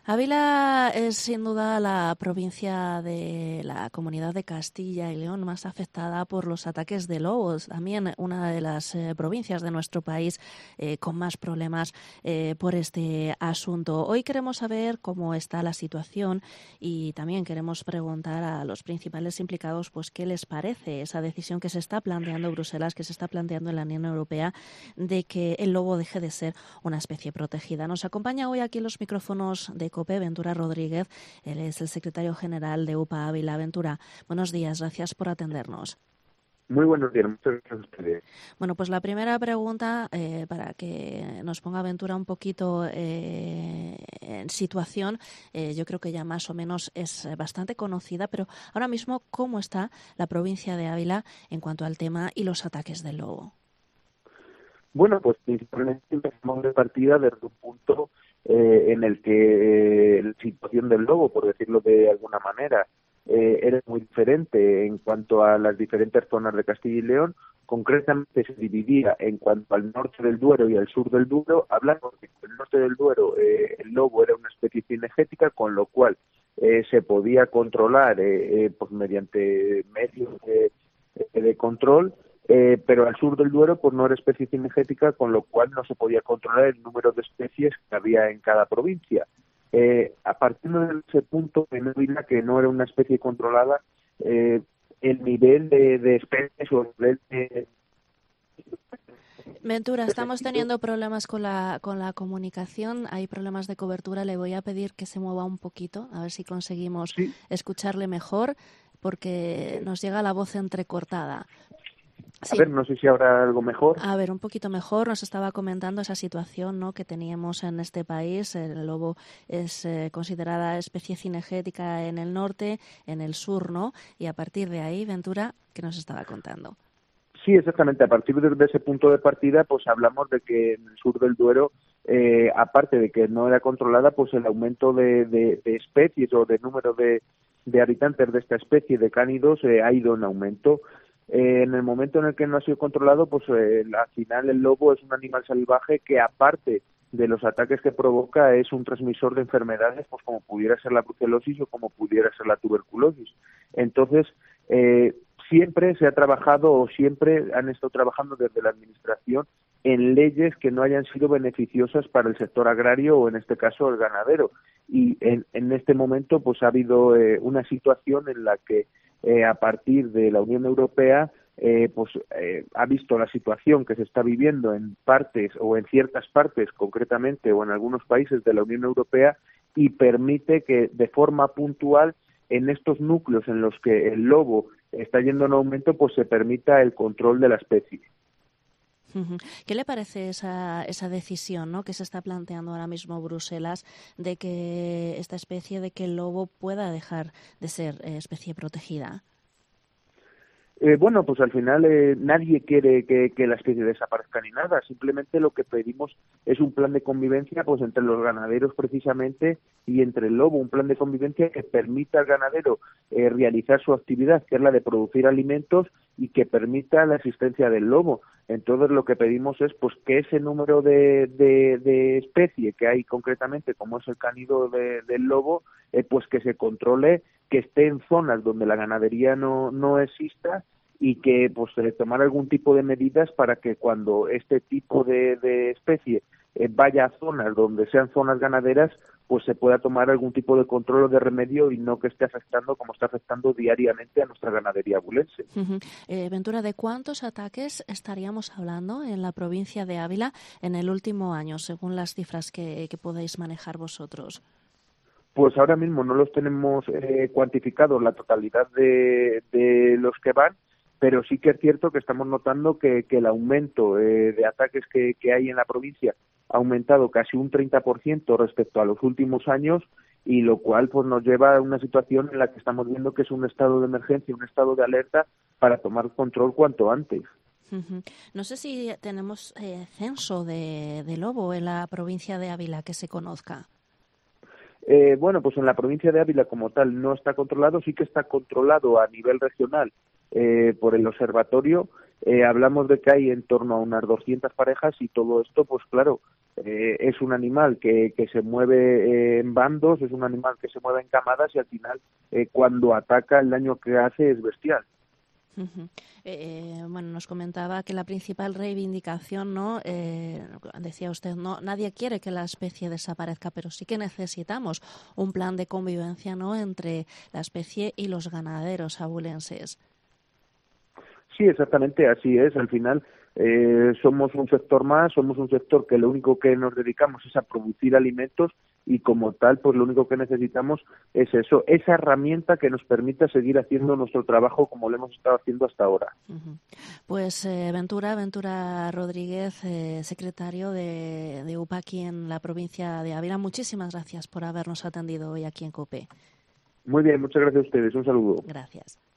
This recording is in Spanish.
Ávila es sin duda la provincia de la Comunidad de Castilla y León más afectada por los ataques de lobos. También una de las provincias de nuestro país con más problemas por este asunto. Hoy queremos saber cómo está la situación y también queremos preguntar a los principales implicados pues qué les parece esa decisión que se está planteando Bruselas, que se está planteando en la Unión Europea, de que el lobo deje de ser una especie protegida. Nos acompaña hoy aquí en los micrófonos de COPE Ventura Rodríguez. Él es el secretario general de UPA Ávila. Ventura, buenos días, gracias por atendernos. Muy buenos días, muchas gracias a ustedes. Bueno, pues la primera pregunta, para que nos ponga Ventura un poquito en situación, yo creo que ya más o menos es bastante conocida, pero ahora mismo, ¿cómo está la provincia de Ávila en cuanto al tema y los ataques del lobo? Bueno, pues principalmente empezamos de partida desde un punto en el que la situación del lobo, por decirlo de alguna manera, era muy diferente en cuanto a las diferentes zonas de Castilla y León. Concretamente se dividía en cuanto al norte del Duero y al sur del Duero. Hablamos de que en el norte del Duero el lobo era una especie cinegética, con lo cual se podía controlar pues mediante medios de control. Pero al sur del Duero pues no era especie cinegética, con lo cual no se podía controlar el número de especies que había en cada provincia. A partir de ese punto, en Ávila, que no era una especie controlada, el nivel de especies o el nivel de... Ventura, estamos teniendo problemas con la comunicación, hay problemas de cobertura, le voy a pedir que se mueva un poquito, a ver si conseguimos Sí. escucharle mejor, porque nos llega la voz entrecortada. A Sí. ver, no sé si habrá algo mejor. A ver, un poquito mejor. Nos estaba comentando esa situación, ¿no?, que teníamos en este país. El lobo es considerada especie cinegética en el norte, en el sur, ¿no? Y a partir de ahí, Ventura, ¿qué nos estaba contando? Sí, exactamente. A partir de ese punto de partida, pues hablamos de que en el sur del Duero, aparte de que no era controlada, pues el aumento de especies o de número de habitantes de esta especie de cánidos ha ido en aumento. En el momento en el que no ha sido controlado, pues al final el lobo es un animal salvaje que, aparte de los ataques que provoca, es un transmisor de enfermedades, pues como pudiera ser la brucelosis o como pudiera ser la tuberculosis. Entonces, siempre se ha trabajado o siempre han estado trabajando desde la Administración en leyes que no hayan sido beneficiosas para el sector agrario o, en este caso, el ganadero. Y en este momento pues ha habido una situación en la que a partir de la Unión Europea ha visto la situación que se está viviendo en partes o en ciertas partes concretamente o en algunos países de la Unión Europea y permite que de forma puntual en estos núcleos en los que el lobo está yendo en aumento pues se permita el control de la especie. ¿Qué le parece esa decisión, ¿no?, que se está planteando ahora mismo Bruselas de que esta especie, de que el lobo pueda dejar de ser especie protegida? Bueno, pues al final nadie quiere que la especie desaparezca ni nada. Simplemente lo que pedimos es un plan de convivencia pues entre los ganaderos precisamente y entre el lobo, un plan de convivencia que permita al ganadero realizar su actividad, que es la de producir alimentos, y que permita la existencia del lobo. Entonces lo que pedimos es pues que ese número de especie que hay concretamente, como es el cánido del lobo, pues que se controle, que esté en zonas donde la ganadería no exista, y que pues tomar algún tipo de medidas para que cuando este tipo de especie vaya a zonas donde sean zonas ganaderas, pues se pueda tomar algún tipo de control o de remedio y no que esté afectando como está afectando diariamente a nuestra ganadería abulense. Ventura, ¿de cuántos ataques estaríamos hablando en la provincia de Ávila en el último año, según las cifras que podéis manejar vosotros? Pues ahora mismo no los tenemos cuantificados la totalidad de los que van, pero sí que es cierto que estamos notando que el aumento de ataques que hay en la provincia ha aumentado casi un 30% respecto a los últimos años, y lo cual pues nos lleva a una situación en la que estamos viendo que es un estado de emergencia, un estado de alerta para tomar control cuanto antes. No sé si tenemos censo de lobo en la provincia de Ávila que se conozca. Bueno, pues en la provincia de Ávila como tal no está controlado, sí que está controlado a nivel regional por el observatorio, hablamos de que hay en torno a unas 200 parejas y todo esto, pues claro, es un animal que se mueve en bandos, es un animal que se mueve en camadas y al final cuando ataca el daño que hace es bestial. Uh-huh. Bueno, nos comentaba que la principal reivindicación, ¿no? Decía usted, no, nadie quiere que la especie desaparezca, pero sí que necesitamos un plan de convivencia, ¿no?, entre la especie y los ganaderos abulenses. Sí, exactamente, así es. Al final somos un sector más, somos un sector que lo único que nos dedicamos es a producir alimentos y como tal, pues lo único que necesitamos es eso, esa herramienta que nos permita seguir haciendo nuestro trabajo como lo hemos estado haciendo hasta ahora. Uh-huh. Pues Ventura Rodríguez, secretario de UPA aquí en la provincia de Ávila, muchísimas gracias por habernos atendido hoy aquí en COPE. Muy bien, muchas gracias a ustedes. Un saludo. Gracias.